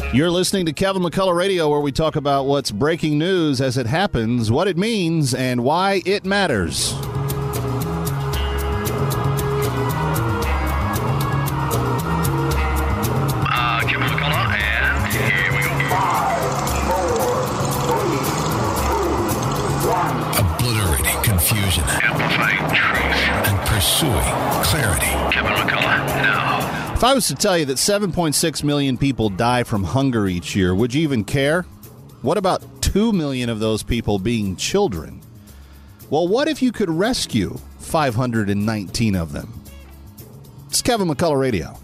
You're listening to Kevin McCullough Radio, where we talk about what's breaking news as it happens, what it means, and why it matters. Kevin McCullough, and here we go. 5, 4, 3, 2, 1. Obliterating confusion. Amplifying truth. And pursuing clarity. Kevin McCullough, now. If I was to tell you that 7.6 million people die from hunger each year, would you even care? What about 2 million of those people being children? Well, what if you could rescue 519 of them? It's Kevin McCullough Radio.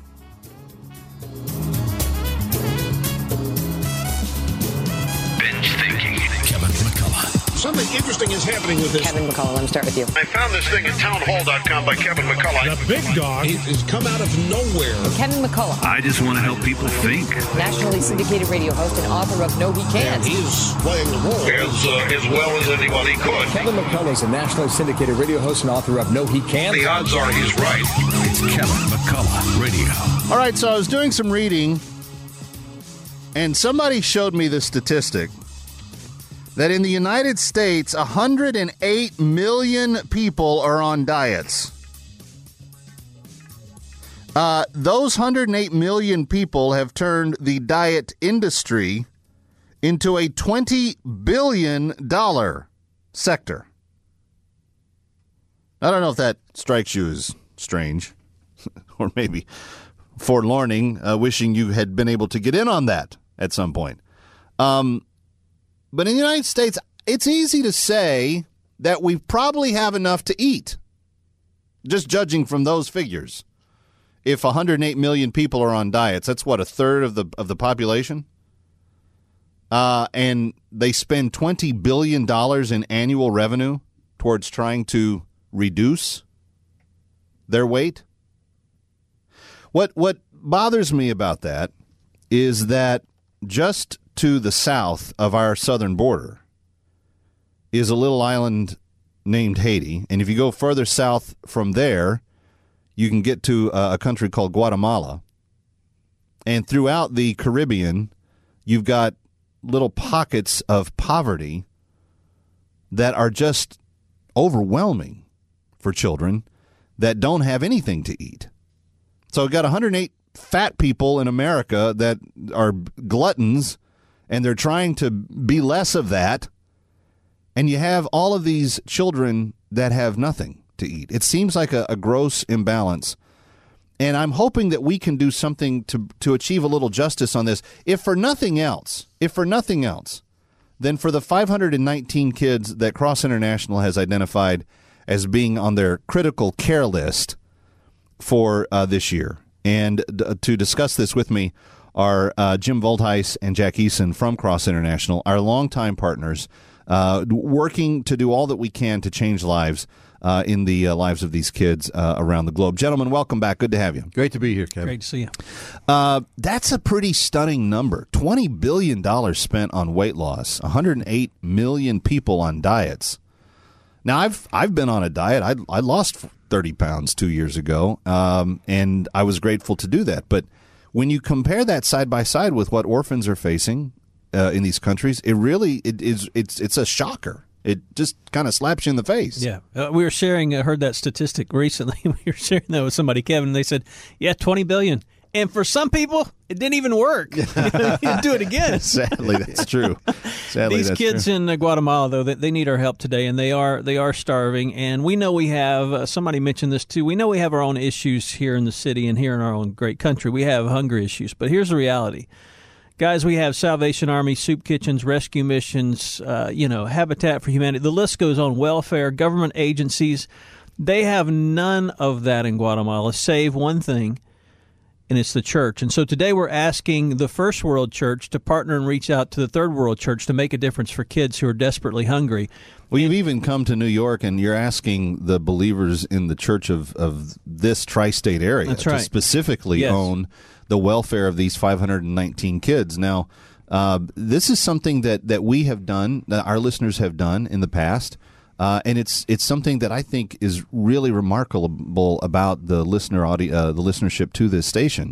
Binge thinking. Kevin McCullough. Something interesting is happening with this. Kevin McCullough, let me start with you. I found this thing at townhall.com by Kevin McCullough. The big dog has come out of nowhere. Kevin McCullough, I just want to help people think. nationally syndicated radio host and author of No He Can't. He's playing the role as well as anybody could. Kevin McCullough is a nationally syndicated radio host and author of No He Can't. The odds are he's right. It's Kevin McCullough Radio. All right, so I was doing some reading, and somebody showed me the statistic that in the United States, 108 million people are on diets. Those 108 million people have turned the diet industry into a $20 billion sector. I don't know if that strikes you as strange or maybe forlorning, wishing you had been able to get in on that at some point. But in the United States, it's easy to say that we probably have enough to eat, just judging from those figures. If 108 million people are on diets, that's what, a third of the population? And they spend $20 billion in annual revenue towards trying to reduce their weight. What bothers me about that is that just to the south of our southern border is a little island named Haiti. And if you go further south from there, you can get to a country called Guatemala. And throughout the Caribbean, you've got little pockets of poverty that are just overwhelming for children that don't have anything to eat. So we've got 108 fat people in America that are gluttons, and they're trying to be less of that. And you have all of these children that have nothing to eat. It seems like a gross imbalance. And I'm hoping that we can do something to achieve a little justice on this. If for nothing else, then for the 519 kids that Cross International has identified as being on their critical care list for this year. And to discuss this with me are Jim Voltheis and Jack Eason from Cross International, our longtime partners, working to do all that we can to change lives in the lives of these kids around the globe. Gentlemen, welcome back. Good to have you. Great to be here, Kevin. Great to see you. That's a pretty stunning number. $20 billion spent on weight loss, 108 million people on diets. Now, I've been on a diet. I lost 30 pounds 2 years ago, and I was grateful to do that. But when you compare that side by side with what orphans are facing in these countries, it's a shocker. It just kind of slaps you in the face. Yeah. We were sharing, I heard that statistic recently. We were sharing that with somebody, Kevin, and they said, yeah, 20 billion. And for some people, it didn't even work. You didn't do it again. Sadly, that's true. These kids in Guatemala, though, they need our help today, and they are starving. And we know we have, somebody mentioned this too, we know we have our own issues here in the city and here in our own great country. We have hunger issues. But here's the reality. Guys, we have Salvation Army, soup kitchens, rescue missions, Habitat for Humanity. The list goes on. Welfare, government agencies. They have none of that in Guatemala, save one thing, and it's the church. And so today we're asking the First World Church to partner and reach out to the Third World Church to make a difference for kids who are desperately hungry. Well, you've even come to New York, and you're asking the believers in the church of this tri-state area to specifically own the welfare of these 519 kids. Now, this is something that we have done, that our listeners have done in the past, and it's something that I think is really remarkable about the listenership to this station.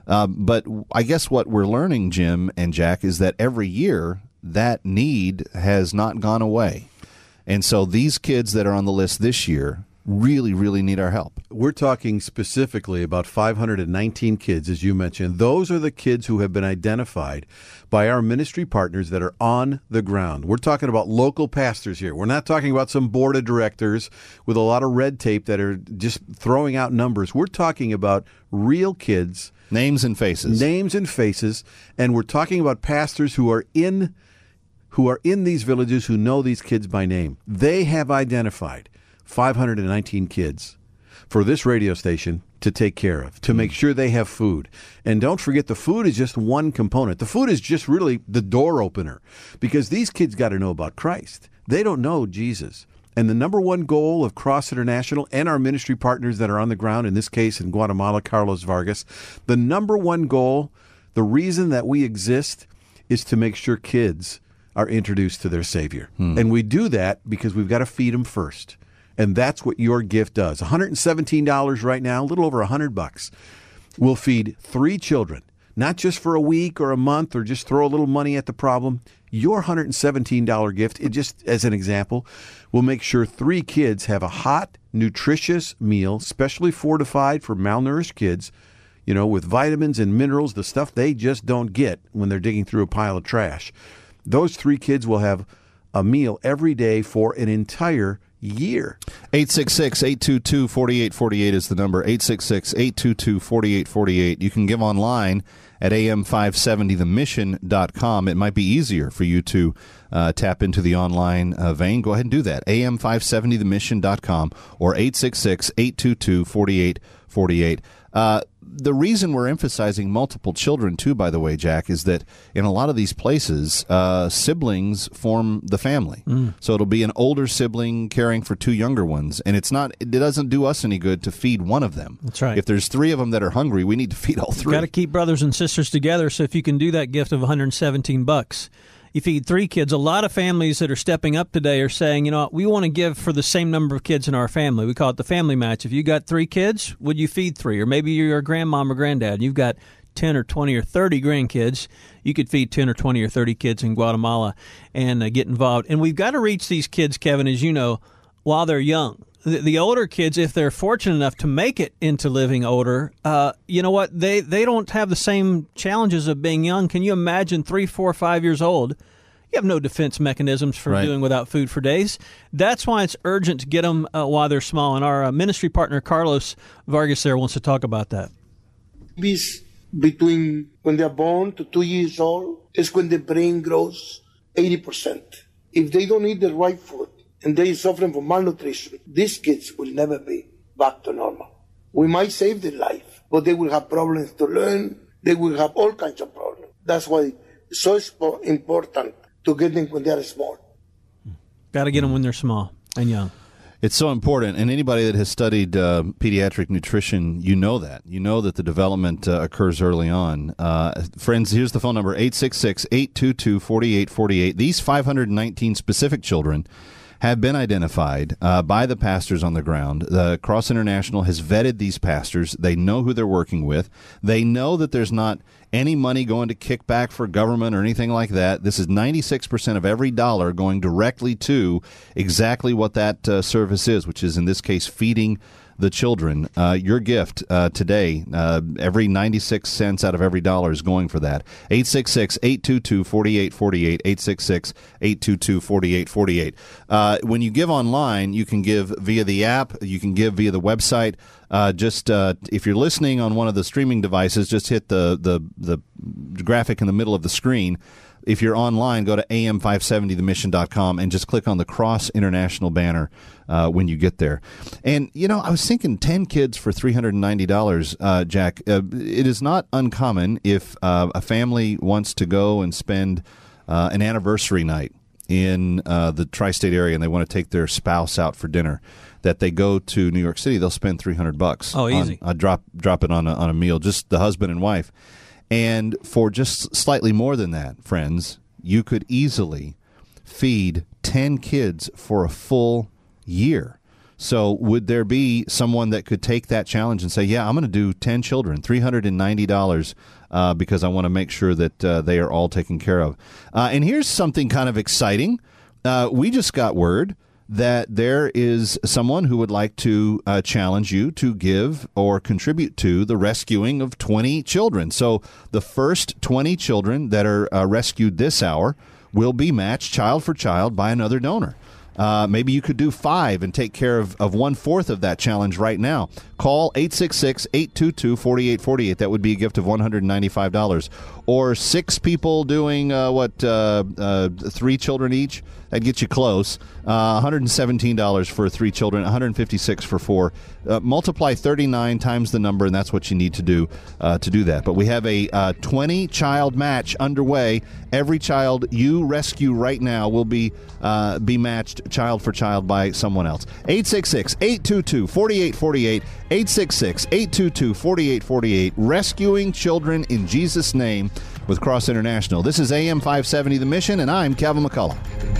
But I guess what we're learning, Jim and Jack, is that every year that need has not gone away. And so these kids that are on the list this year really, really need our help. We're talking specifically about 519 kids, as you mentioned. Those are the kids who have been identified by our ministry partners that are on the ground. We're talking about local pastors here. We're not talking about some board of directors with a lot of red tape that are just throwing out numbers. We're talking about real kids. Names and faces. And we're talking about pastors who are in these villages who know these kids by name. They have identified 519 kids for this radio station to take care of, to make sure they have food. And don't forget, the food is just one component. The food is just really the door opener, because these kids got to know about Christ. They don't know Jesus. And the number one goal of Cross International and our ministry partners that are on the ground, in this case in Guatemala, Carlos Vargas, the number one goal, the reason that we exist, is to make sure kids are introduced to their Savior. And we do that because we've got to feed them first. And that's what your gift does. $117 right now, a little over $100. We'll feed 3 children, not just for a week or a month or just throw a little money at the problem. Your $117 gift, it just as an example, will make sure 3 kids have a hot, nutritious meal, specially fortified for malnourished kids, with vitamins and minerals, the stuff they just don't get when they're digging through a pile of trash. Those 3 kids will have a meal every day for an entire year. 866-822-4848 is the number. 866-822-4848. You can give online at am570themission.com. It might be easier for you to tap into the online vein. Go ahead and do that. am570themission.com or 866-822-4848. The reason we're emphasizing multiple children, too, by the way, Jack, is that in a lot of these places, siblings form the family. So it'll be an older sibling caring for 2 younger ones, and it doesn't do us any good to feed one of them. That's right. If there's 3 of them that are hungry, we need to feed all 3. Got to keep brothers and sisters together. So if you can do that gift of $117, you feed 3 kids. A lot of families that are stepping up today are saying, we want to give for the same number of kids in our family. We call it the family match. If you got 3 kids, would you feed 3? Or maybe you're a grandmom or granddad, and you've got 10 or 20 or 30 grandkids. You could feed 10 or 20 or 30 kids in Guatemala and get involved. And we've got to reach these kids, Kevin, as you know, while they're young. The older kids, if they're fortunate enough to make it into living older, you know what? They don't have the same challenges of being young. Can you imagine 3, 4, 5 years old? You have no defense mechanisms for doing without food for days. That's why it's urgent to get them while they're small. And our ministry partner, Carlos Vargas, there wants to talk about that. Babies between when they're born to 2 years old is when the brain grows 80%. If they don't eat the right food, and they suffering from malnutrition, these kids will never be back to normal. We might save their life, but they will have problems to learn. They will have all kinds of problems. That's why it's so important to get them when they are small. Got to get them when they're small and young. It's so important, and anybody that has studied pediatric nutrition, you know that. You know that the development occurs early on. Friends, here's the phone number, 866-822-4848. These 519 specific children have been identified by the pastors on the ground. The Cross International has vetted these pastors. They know who they're working with. They know that there's not any money going to kickback for government or anything like that. This is 96% of every dollar going directly to exactly what that service is, which is in this case feeding the children. Your gift today, every 96 cents out of every dollar is going for that. 866-822-4848, 866-822-4848. When you give online, you can give via the app, you can give via the website. If you're listening on one of the streaming devices, just hit the graphic in the middle of the screen. If you're online, go to am570themission.com and just click on the Cross International banner when you get there. And, I was thinking 10 kids for $390, Jack. It is not uncommon if a family wants to go and spend an anniversary night in the tri-state area and they want to take their spouse out for dinner, that they go to New York City, they'll spend $300. Oh, easy. Drop it on a meal, just the husband and wife. And for just slightly more than that, friends, you could easily feed 10 kids for a full year. So would there be someone that could take that challenge and say, yeah, I'm going to do 10 children, $390 because I want to make sure that they are all taken care of. And here's something kind of exciting. We just got word that there is someone who would like to challenge you to give or contribute to the rescuing of 20 children. So the first 20 children that are rescued this hour will be matched child for child by another donor. Maybe you could do 5 and take care of 1/4 of that challenge right now. Call 866-822-4848. That would be a gift of $195. Or 6 people doing 3 children each. That'd get you close. $117 for 3 children, $156 for 4. Multiply 39 times the number, and that's what you need to do that. But we have a 20-child match underway. Every child you rescue right now will be matched child for child by someone else. 866-822-4848. 866-822-4848. Rescuing children in Jesus' name with Cross International. This is AM 570 The Mission, and I'm Kevin McCullough.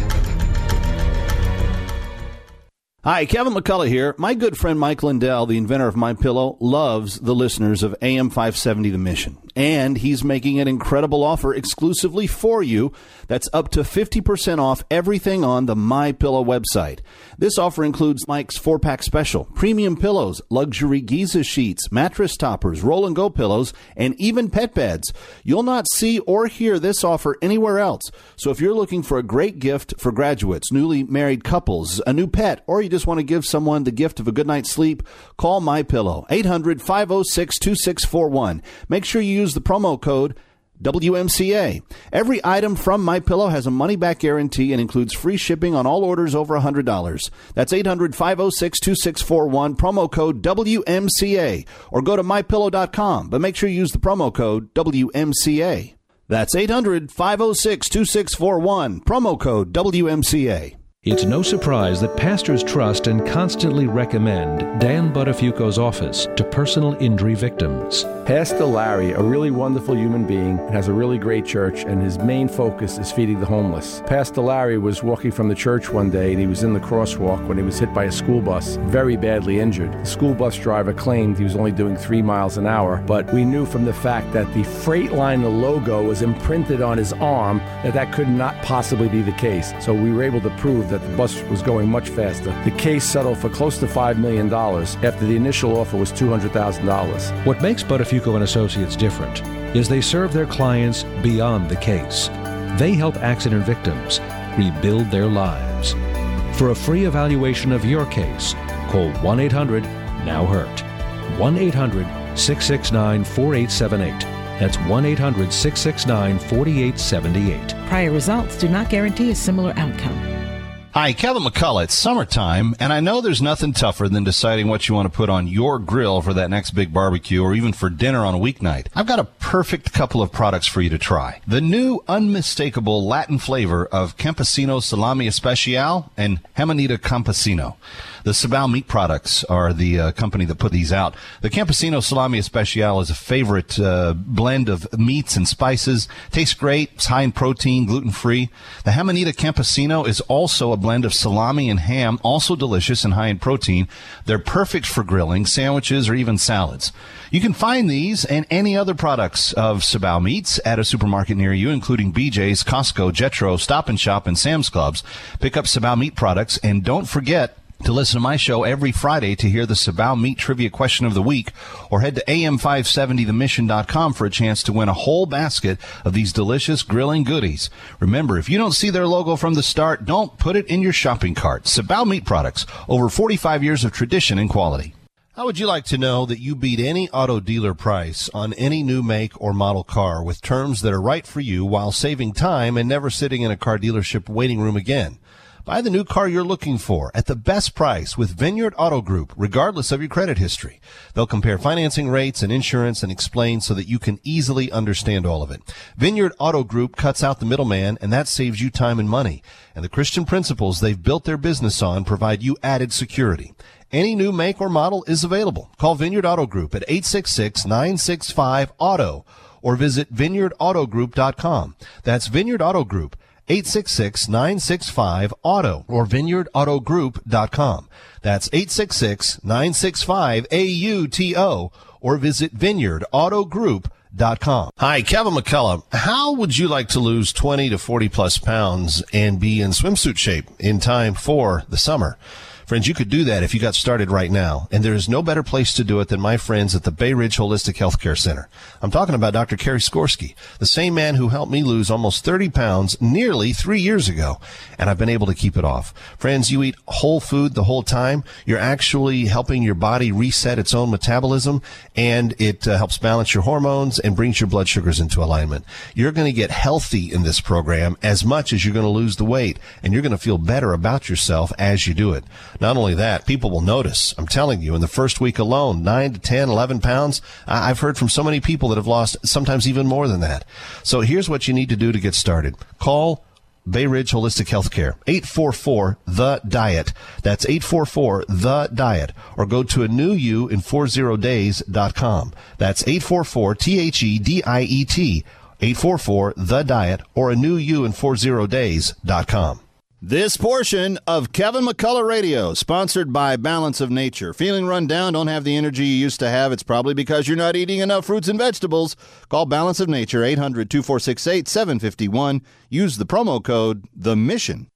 Hi, Kevin McCullough here. My good friend Mike Lindell, the inventor of MyPillow, loves the listeners of AM 570 The Mission. And he's making an incredible offer exclusively for you that's up to 50% off everything on the MyPillow website. This offer includes Mike's 4-pack special, premium pillows, luxury Giza sheets, mattress toppers, roll-and-go pillows, and even pet beds. You'll not see or hear this offer anywhere else. So if you're looking for a great gift for graduates, newly married couples, a new pet, or you just want to give someone the gift of a good night's sleep, call MyPillow, 800-506-2641. Make sure you use the promo code WMCA. Every item from MyPillow has a money-back guarantee and includes free shipping on all orders over $100. That's 800-506-2641, promo code WMCA. Or go to MyPillow.com, but make sure you use the promo code WMCA. That's 800-506-2641, promo code WMCA. It's no surprise that pastors trust and constantly recommend Dan Buttafuoco's office to personal injury victims. Pastor Larry, a really wonderful human being, has a really great church, and his main focus is feeding the homeless. Pastor Larry was walking from the church one day, and he was in the crosswalk when he was hit by a school bus, very badly injured. The school bus driver claimed he was only doing 3 miles an hour, but we knew from the fact that the Freightliner logo was imprinted on his arm that could not possibly be the case. So we were able to prove that the bus was going much faster. The case settled for close to $5 million after the initial offer was $200,000. What makes Buttafuoco and Associates different is they serve their clients beyond the case. They help accident victims rebuild their lives. For a free evaluation of your case, call 1-800-NOW-HURT. 1-800-669-4878. That's 1-800-669-4878. Prior results do not guarantee a similar outcome. Hi, Kevin McCullough. It's summertime, and I know there's nothing tougher than deciding what you want to put on your grill for that next big barbecue or even for dinner on a weeknight. I've got a perfect couple of products for you to try. The new unmistakable Latin flavor of Campesino Salami Especial and Amanita Campesino. The Sabal Meat Products are the company that put these out. The Campesino Salami Especial is a favorite blend of meats and spices. Tastes great. It's high in protein, gluten-free. The Amanita Campesino is also a blend of salami and ham, also delicious and high in protein. They're perfect for grilling, sandwiches, or even salads. You can find these and any other products of Sabal Meats at a supermarket near you, including BJ's, Costco, Jetro, Stop & Shop, and Sam's Clubs. Pick up Sabal Meat Products, and don't forget to listen to my show every Friday to hear the Sabal Meat Trivia Question of the Week, or head to am570themission.com for a chance to win a whole basket of these delicious grilling goodies. Remember, if you don't see their logo from the start, don't put it in your shopping cart. Sabal Meat Products, over 45 years of tradition and quality. How would you like to know that you beat any auto dealer price on any new make or model car with terms that are right for you while saving time and never sitting in a car dealership waiting room again? Buy the new car you're looking for at the best price with Vineyard Auto Group, regardless of your credit history. They'll compare financing rates and insurance and explain so that you can easily understand all of it. Vineyard Auto Group cuts out the middleman, and that saves you time and money. And the Christian principles they've built their business on provide you added security. Any new make or model is available. Call Vineyard Auto Group at 866-965-AUTO or visit vineyardautogroup.com. That's Vineyard Auto Group 866-965-AUTO or vineyardautogroup.com. That's 866-965-AUTO or visit vineyardautogroup.com. Hi, Kevin McCullough. How would you like to lose 20 to 40 plus pounds and be in swimsuit shape in time for the summer? Friends, you could do that if you got started right now, and there is no better place to do it than my friends at the Bay Ridge Holistic Healthcare Center. I'm talking about Dr. Kerry Skorsky, the same man who helped me lose almost 30 pounds nearly 3 years ago, and I've been able to keep it off. Friends, you eat whole food the whole time. You're actually helping your body reset its own metabolism, and it helps balance your hormones and brings your blood sugars into alignment. You're going to get healthy in this program as much as you're going to lose the weight, and you're going to feel better about yourself as you do it. Not only that, people will notice. I'm telling you, in the first week alone, 9 to 10, 11 pounds. I've heard from so many people that have lost sometimes even more than that. So here's what you need to do to get started. Call Bay Ridge Holistic Healthcare, 844-THE-DIET. That's 844-THE-DIET. Or go to anewyouin40days.com. That's 844-THEDIET, 844-THE-DIET, or anewyouin40days.com. This portion of Kevin McCullough Radio, sponsored by Balance of Nature. Feeling run down, don't have the energy you used to have? It's probably because you're not eating enough fruits and vegetables. Call Balance of Nature, 800-2468-751. Use the promo code THEMISSION.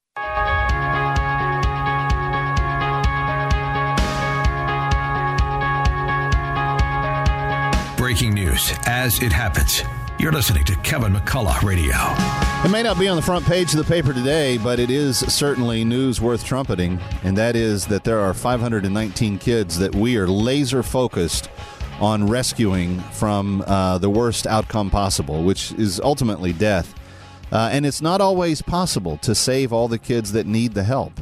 Breaking news as it happens. You're listening to Kevin McCullough Radio. It may not be on the front page of the paper today, but it is certainly news worth trumpeting, and that is that there are 519 kids that we are laser focused on rescuing from the worst outcome possible, which is ultimately death. And it's not always possible to save all the kids that need the help.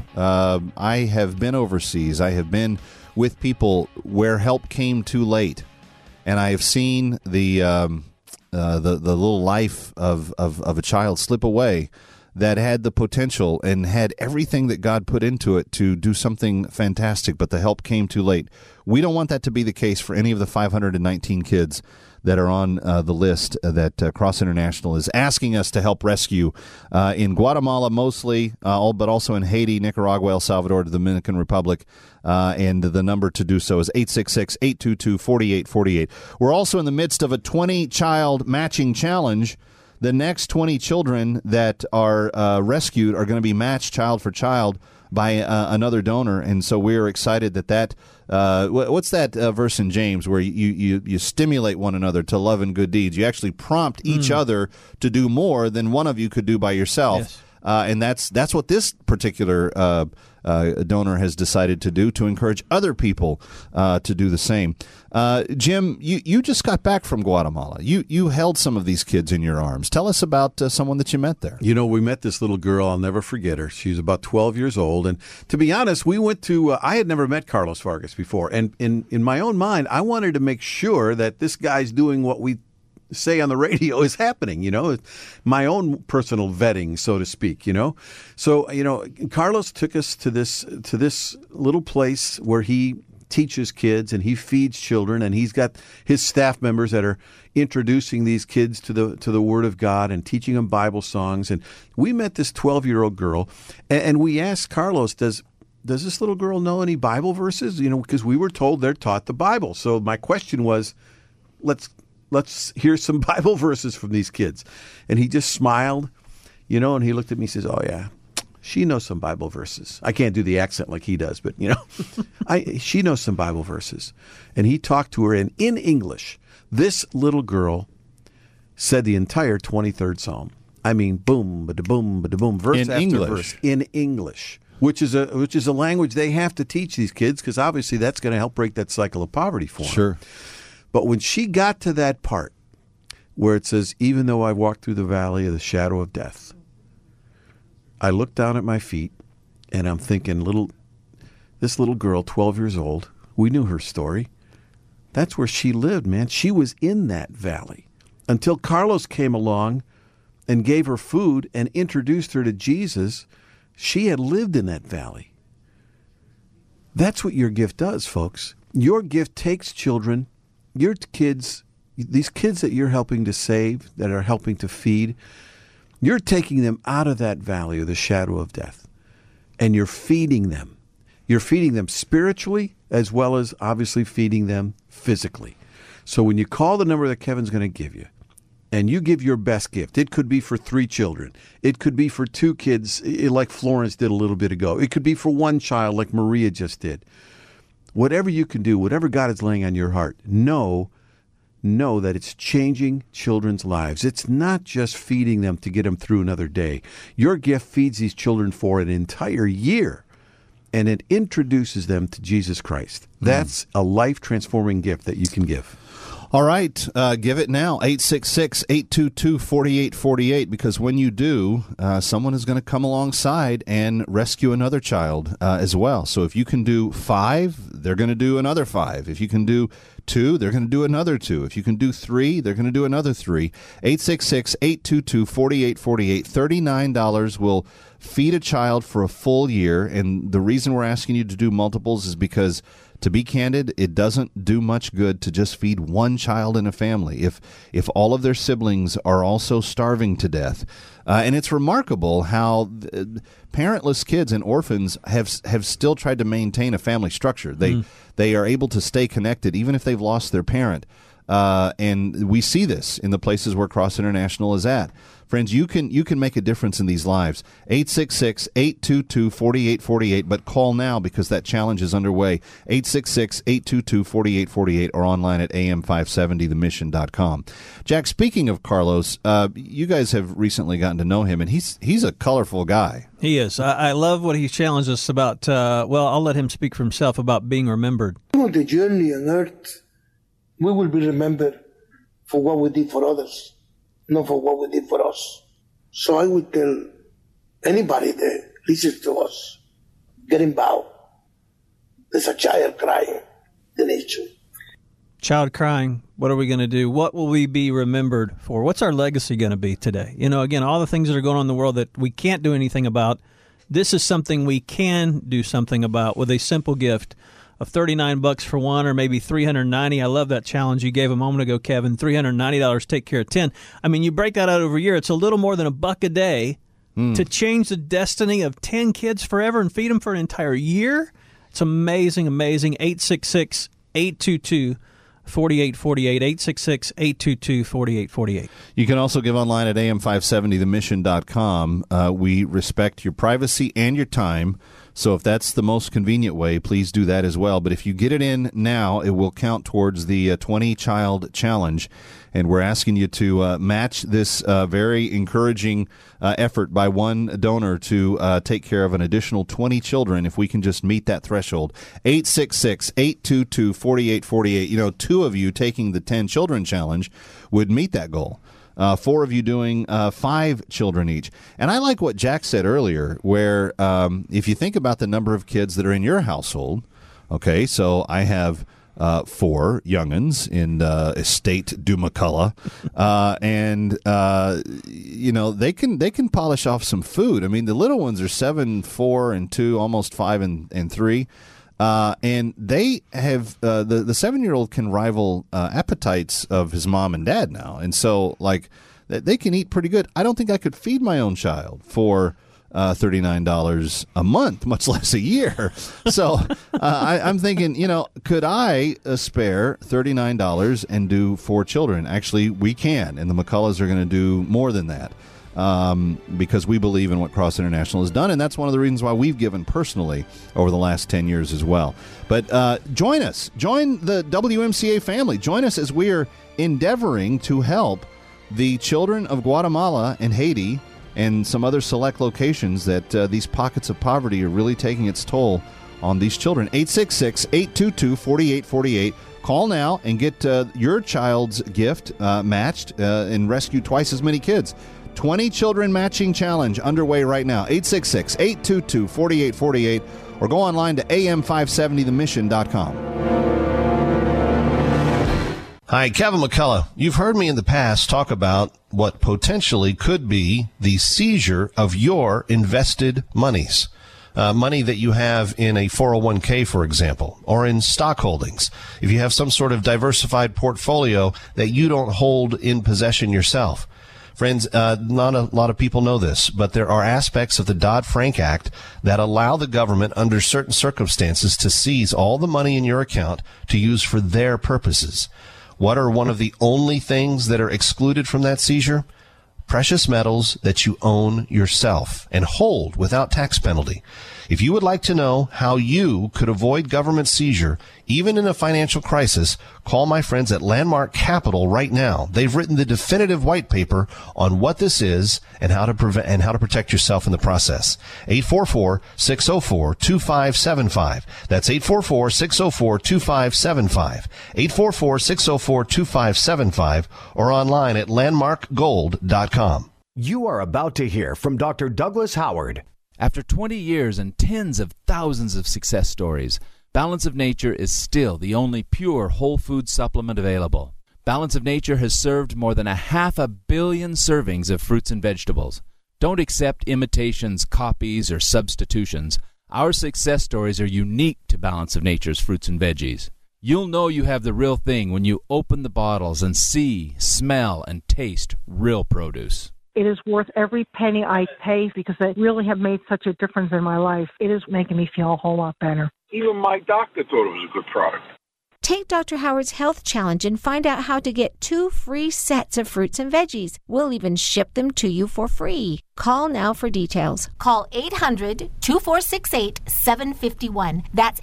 I have been overseas. I have been with people where help came too late, and I have seen the little life of a child slip away that had the potential and had everything that God put into it to do something fantastic, but the help came too late. We don't want that to be the case for any of the 519 kids that are on the list that Cross International is asking us to help rescue in Guatemala mostly, but also in Haiti, Nicaragua, El Salvador, the Dominican Republic, and the number to do so is 866-822-4848. We're also in the midst of a 20-child matching challenge. The next 20 children that are rescued are going to be matched child for child by another donor, and so we're excited that what's that verse in James where you stimulate one another to love and good deeds? You actually prompt each other to do more than one of you could do by yourself. Yes. And that's what this particular donor has decided to do, to encourage other people to do the same. Jim, you just got back from Guatemala. You held some of these kids in your arms. Tell us about someone that you met there. You know, we met this little girl. I'll never forget her. She's about 12 years old. And to be honest, we went to I had never met Carlos Vargas before. And in my own mind, I wanted to make sure that this guy's doing what we say on the radio is happening, you know, my own personal vetting, so to speak, you know. So, you know, Carlos took us to this little place where he teaches kids and he feeds children, and he's got his staff members that are introducing these kids to the Word of God and teaching them Bible songs. And we met this 12-year-old girl, and we asked Carlos, does this little girl know any Bible verses? You know, because we were told they're taught the Bible. So my question was, let's hear some Bible verses from these kids. And he just smiled, you know, and he looked at me and says, oh, yeah, she knows some Bible verses. I can't do the accent like he does, but, you know, she knows some Bible verses. And he talked to her, and in English, this little girl said the entire 23rd Psalm. I mean, boom, ba-da-boom, ba-da-boom, verse in after English. verse. In English. Which is a language they have to teach these kids, because obviously that's going to help break that cycle of poverty for them. Sure. But when she got to that part where it says, even though I walk through the valley of the shadow of death, I looked down at my feet, and I'm thinking, this little girl, 12 years old, we knew her story. That's where she lived, man. She was in that valley until Carlos came along and gave her food and introduced her to Jesus. She had lived in that valley. That's what your gift does, folks. Your gift takes children, your kids, these kids that you're helping to save, that are helping to feed, You're taking them out of that valley of the shadow of death, and you're feeding them. You're feeding them spiritually as well as obviously feeding them physically. So when you call the number that Kevin's going to give you, and you give your best gift, it could be for 3 children. It could be for 2 kids like Florence did a little bit ago. It could be for 1 child like Maria just did. Whatever you can do, whatever God is laying on your heart, know that it's changing children's lives. It's not just feeding them to get them through another day. Your gift feeds these children for an entire year, and it introduces them to Jesus Christ. That's a life-transforming gift that you can give. All right, give it now, 866-822-4848, because when you do, someone is going to come alongside and rescue another child as well. So if you can do 5, they're going to do another 5. If you can do 2, they're going to do another 2. If you can do 3, they're going to do another 3. 866-822-4848. $39 will feed a child for a full year, and the reason we're asking you to do multiples is because, to be candid, it doesn't do much good to just feed one child in a family if all of their siblings are also starving to death. And it's remarkable how parentless kids and orphans have still tried to maintain a family structure. They are able to stay connected even if they've lost their parent. And we see this in the places where Cross International is at. Friends, you can make a difference in these lives. 866-822-4848, but call now because that challenge is underway. 866-822-4848 or online at am570themission.com. Jack, speaking of Carlos, you guys have recently gotten to know him, and he's a colorful guy. He is. I love what he challenged us about. I'll let him speak for himself about being remembered. On the journey on earth, we will be remembered for what we did for others, not for what we did for us. So I would tell anybody that listens to us, get involved. There's a child crying in nature. Child crying. What are we going to do? What will we be remembered for? What's our legacy going to be today? Again, all the things that are going on in the world that we can't do anything about, this is something we can do something about with a simple gift of $39 for one, or maybe $390. I love that challenge you gave a moment ago, Kevin. $390, take care of 10. I mean, you break that out over a year, it's a little more than $1 a day to change the destiny of 10 kids forever and feed them for an entire year. It's amazing, amazing. 866-822-4848. 866-822-4848. You can also give online at am570themission.com. We respect your privacy and your time. So if that's the most convenient way, please do that as well. But if you get it in now, it will count towards the 20-child challenge. And we're asking you to match this very encouraging effort by one donor to take care of an additional 20 children if we can just meet that threshold. 866-822-4848. 2 of you taking the 10 children challenge would meet that goal. 4 of you doing 5 children each. And I like what Jack said earlier, where if you think about the number of kids that are in your household, okay, so I have 4 young'uns in Estate du McCullough, and they can polish off some food. I mean, the little ones are 7, 4, and 2, almost 5 and 3. And they have the 7-year-old can rival appetites of his mom and dad now, and so they can eat pretty good. I don't think I could feed my own child for $39 a month, much less a year. So I'm thinking, could I spare $39 and do 4 children? Actually, we can, and the McCulloughs are going to do more than that. Because we believe in what Cross International has done, and that's one of the reasons why we've given personally over the last 10 years as well. But join us. Join the WMCA family. Join us as we are endeavoring to help the children of Guatemala and Haiti and some other select locations that these pockets of poverty are really taking its toll on these children. 866-822-4848. Call now and get your child's gift matched and rescue twice as many kids. 20 Children Matching Challenge underway right now. 866-822-4848 or go online to am570themission.com. Hi, Kevin McCullough. You've heard me in the past talk about what potentially could be the seizure of your invested monies. Money that you have in a 401k, for example, or in stock holdings. If you have some sort of diversified portfolio that you don't hold in possession yourself. Friends, not a lot of people know this, but there are aspects of the Dodd-Frank Act that allow the government under certain circumstances to seize all the money in your account to use for their purposes. What are one of the only things that are excluded from that seizure? Precious metals that you own yourself and hold without tax penalty. If you would like to know how you could avoid government seizure, even in a financial crisis, call my friends at Landmark Capital right now. They've written the definitive white paper on what this is and how to protect yourself in the process. 844-604-2575. That's 844-604-2575. 844-604-2575 or online at landmarkgold.com. You are about to hear from Dr. Douglas Howard. After 20 years and tens of thousands of success stories, Balance of Nature is still the only pure whole food supplement available. Balance of Nature has served more than 500 million servings of fruits and vegetables. Don't accept imitations, copies, or substitutions. Our success stories are unique to Balance of Nature's fruits and veggies. You'll know you have the real thing when you open the bottles and see, smell, and taste real produce. It is worth every penny I pay because they really have made such a difference in my life. It is making me feel a whole lot better. Even my doctor thought it was a good product. Take Dr. Howard's Health Challenge and find out how to get 2 free sets of fruits and veggies. We'll even ship them to you for free. Call now for details. Call 800-2468-751. That's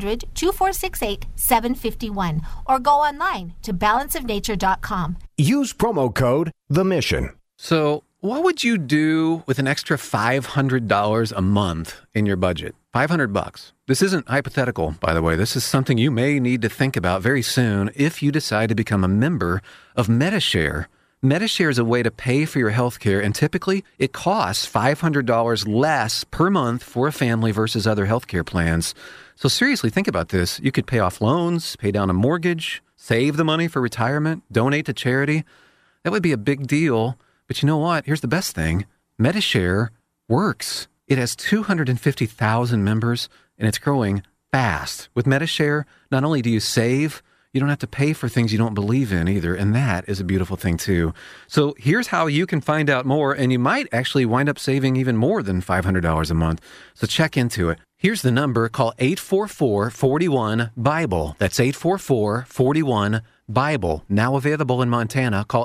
800-2468-751. Or go online to balanceofnature.com. Use promo code The Mission. So what would you do with an extra $500 a month in your budget? $500. This isn't hypothetical, by the way. This is something you may need to think about very soon if you decide to become a member of Medi-Share. Medi-Share is a way to pay for your health care, and typically it costs $500 less per month for a family versus other health care plans. So seriously, think about this. You could pay off loans, pay down a mortgage, save the money for retirement, donate to charity. That would be a big deal. But you know what? Here's the best thing. Medi-Share works. It has 250,000 members, and it's growing fast. With Medi-Share, not only do you save, you don't have to pay for things you don't believe in either, and that is a beautiful thing too. So here's how you can find out more, and you might actually wind up saving even more than $500 a month. So check into it. Here's the number. Call 844-41-BIBLE. That's 844-41-BIBLE. Now available in Montana. Call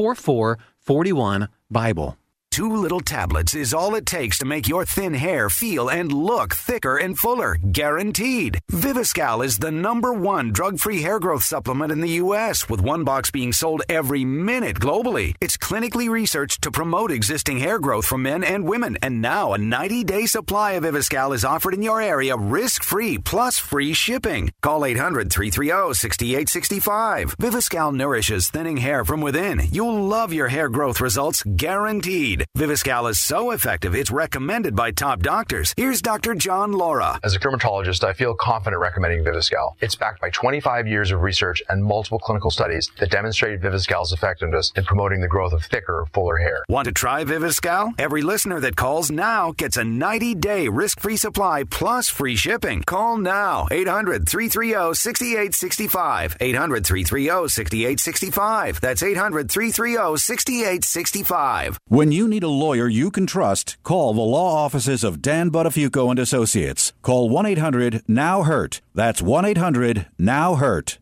844-41-BIBLE. 2 little tablets is all it takes to make your thin hair feel and look thicker and fuller, guaranteed. Viviscal is the #1 drug-free hair growth supplement in the U.S., with 1 box being sold every minute globally. It's clinically researched to promote existing hair growth for men and women, and now a 90-day supply of Viviscal is offered in your area risk-free plus free shipping. Call 800-330-6865. Viviscal nourishes thinning hair from within. You'll love your hair growth results, guaranteed. Viviscal is so effective, it's recommended by top doctors. Here's Dr. John Laura. As a dermatologist, I feel confident recommending Viviscal. It's backed by 25 years of research and multiple clinical studies that demonstrate Viviscal's effectiveness in promoting the growth of thicker, fuller hair. Want to try Viviscal? Every listener that calls now gets a 90-day risk-free supply plus free shipping. Call now. 800-330-6865. 800-330-6865. That's 800-330-6865. When you need a lawyer you can trust, call the law offices of Dan Buttafuoco and Associates. Call 1-800-NOW-HURT. That's 1-800-NOW-HURT.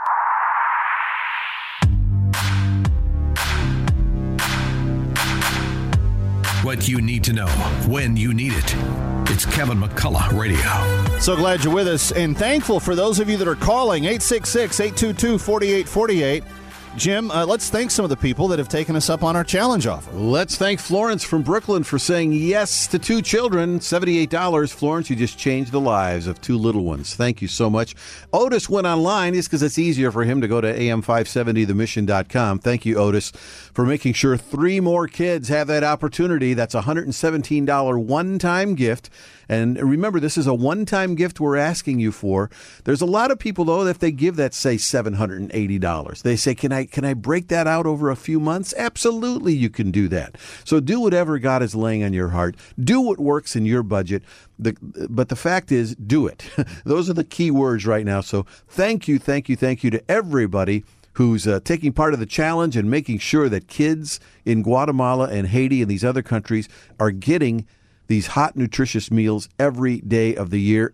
What you need to know when you need it. It's Kevin McCullough Radio. So glad you're with us, and thankful for those of you that are calling 866-822-4848. Jim, let's thank some of the people that have taken us up on our challenge offer. Let's thank Florence from Brooklyn for saying yes to 2 children, $78. Florence, you just changed the lives of 2 little ones. Thank you so much. Otis went online just because it's easier for him to go to am570themission.com. Thank you, Otis, for making sure 3 more kids have that opportunity. That's a $117 one-time gift. And remember, this is a one-time gift we're asking you for. There's a lot of people, though, if they give that, say, $780, they say, can I break that out over a few months? Absolutely, you can do that. So do whatever God is laying on your heart. Do what works in your budget. But the fact is, do it. Those are the key words right now. So thank you to everybody who's taking part of the challenge and making sure that kids in Guatemala and Haiti and these other countries are getting these hot, nutritious meals every day of the year.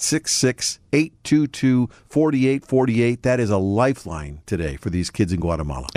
866-822-4848. That is a lifeline today for these kids in Guatemala.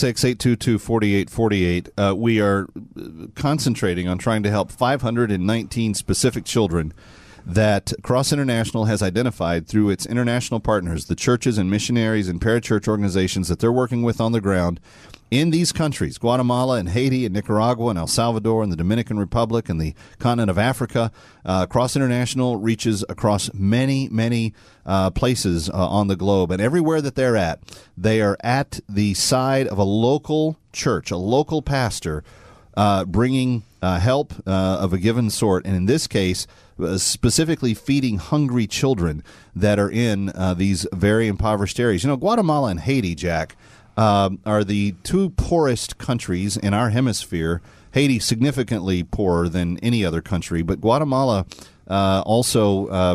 866-822-4848. We are concentrating on trying to help 519 specific children that Cross International has identified through its international partners, the churches and missionaries and parachurch organizations that they're working with on the ground in these countries, Guatemala and Haiti and Nicaragua and El Salvador and the Dominican Republic and the continent of Africa. Cross International reaches across many, many places on the globe. And everywhere that they're at, they are at the side of a local church, a local pastor, bringing help of a given sort. And in this case, specifically feeding hungry children that are in these very impoverished areas. You know, Guatemala and Haiti, Jack, are the two poorest countries in our hemisphere. Haiti significantly poorer than any other country, but Guatemala also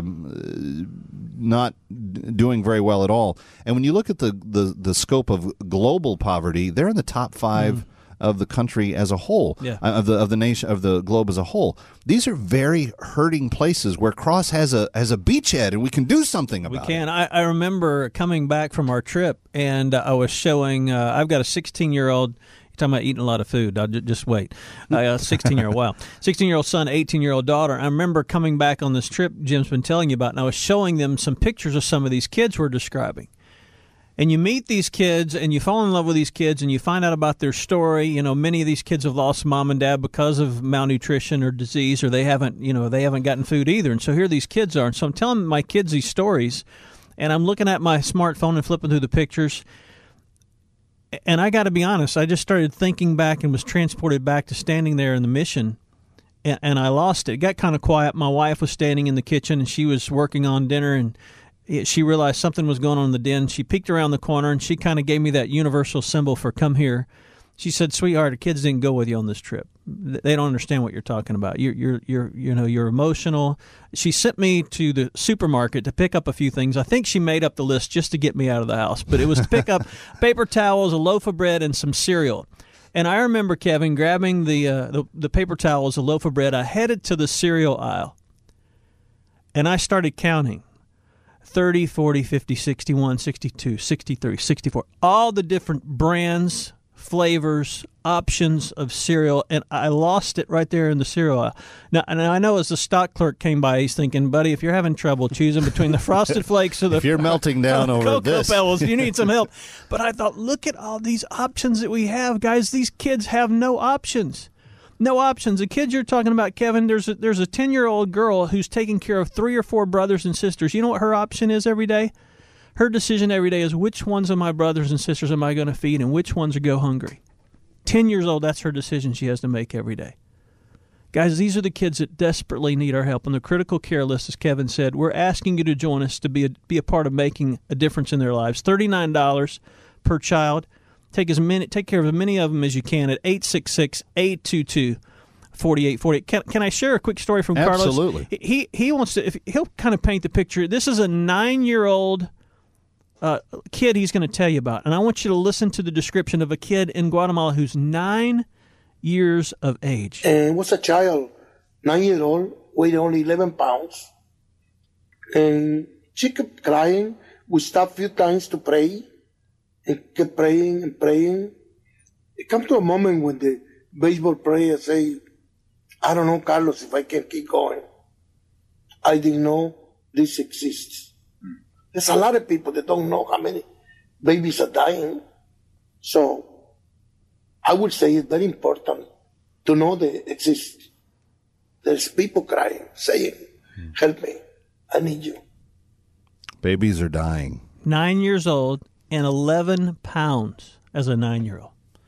not doing very well at all. And when you look at the scope of global poverty, they're in the top five of the country as a whole, of the nation, of the globe as a whole. These are very hurting places where Cross has a beachhead, and we can do something about it. We can. I remember coming back from our trip, and I was showing. I've got a 16-year-old. You're talking about eating a lot of food. I'll just wait. 16-year-old. Wow. 16-year-old son, 18-year-old daughter. I remember coming back on this trip Jim's been telling you about, and I was showing them some pictures of some of these kids we're describing. And you meet these kids, and you fall in love with these kids, and you find out about their story. You know, many of these kids have lost mom and dad because of malnutrition or disease, or they haven't gotten food either. And so here these kids are. And so I'm telling my kids these stories, and I'm looking at my smartphone and flipping through the pictures. And I got to be honest, I just started thinking back and was transported back to standing there in the mission, and I lost it. It got kind of quiet. My wife was standing in the kitchen, and she was working on dinner, and she realized something was going on in the den. She peeked around the corner, and she kind of gave me that universal symbol for come here. She said, "Sweetheart, the kids didn't go with you on this trip. They don't understand what you're talking about. You're emotional." She sent me to the supermarket to pick up a few things. I think she made up the list just to get me out of the house, but it was to pick up paper towels, a loaf of bread, and some cereal. And I remember, Kevin, grabbing the paper towels, a loaf of bread. I headed to the cereal aisle, and I started counting. 30, 40, 50, 61, 62, 63, 64, all the different brands, flavors, options of cereal, and I lost it right there in the cereal aisle. Now, and I know as the stock clerk came by, he's thinking, buddy, if you're having trouble choosing between the Frosted Flakes or the if you're melting down over Cocoa this, Pebbles, you need some help. But I thought, look at all these options that we have, guys. These kids have no options. No options. The kids you're talking about, Kevin, there's a 10-year-old girl who's taking care of 3 or 4 brothers and sisters. You know what her option is every day? Her decision every day is which ones of my brothers and sisters am I going to feed and which ones are go hungry. 10 years old, that's her decision she has to make every day. Guys, these are the kids that desperately need our help. On the critical care list, as Kevin said, we're asking you to join us to be a part of making a difference in their lives. $39 per child. Take care of as many of them as you can at 866-822-4848. Can I share a quick story from Carlos? Absolutely. He wants to. He'll kind of paint the picture. This is a 9-year-old kid he's going to tell you about, and I want you to listen to the description of a kid in Guatemala who's 9 years of age. And was a child, 9-year-old, weighed only 11 pounds, and she kept crying. We stopped a few times to pray. And kept praying and praying. It comes to a moment when the baseball player say, I don't know, Carlos, if I can keep going. I didn't know this exists. There's a lot of people that don't know how many babies are dying. So I would say it's very important to know they exist. There's people crying, saying, help me, I need you. Babies are dying. 9 years old. And 11 pounds as a 9-year-old.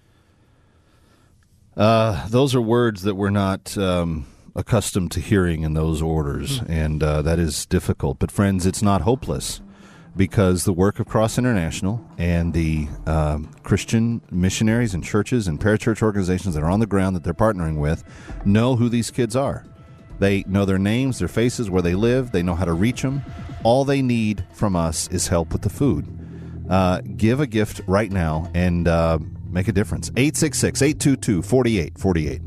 Those are words that we're not accustomed to hearing in those orders, and that is difficult. But, friends, it's not hopeless, because the work of Cross International and the Christian missionaries and churches and parachurch organizations that are on the ground that they're partnering with know who these kids are. They know their names, their faces, where they live. They know how to reach them. All they need from us is help with the food. Give a gift right now and make a difference. 866-822-4848.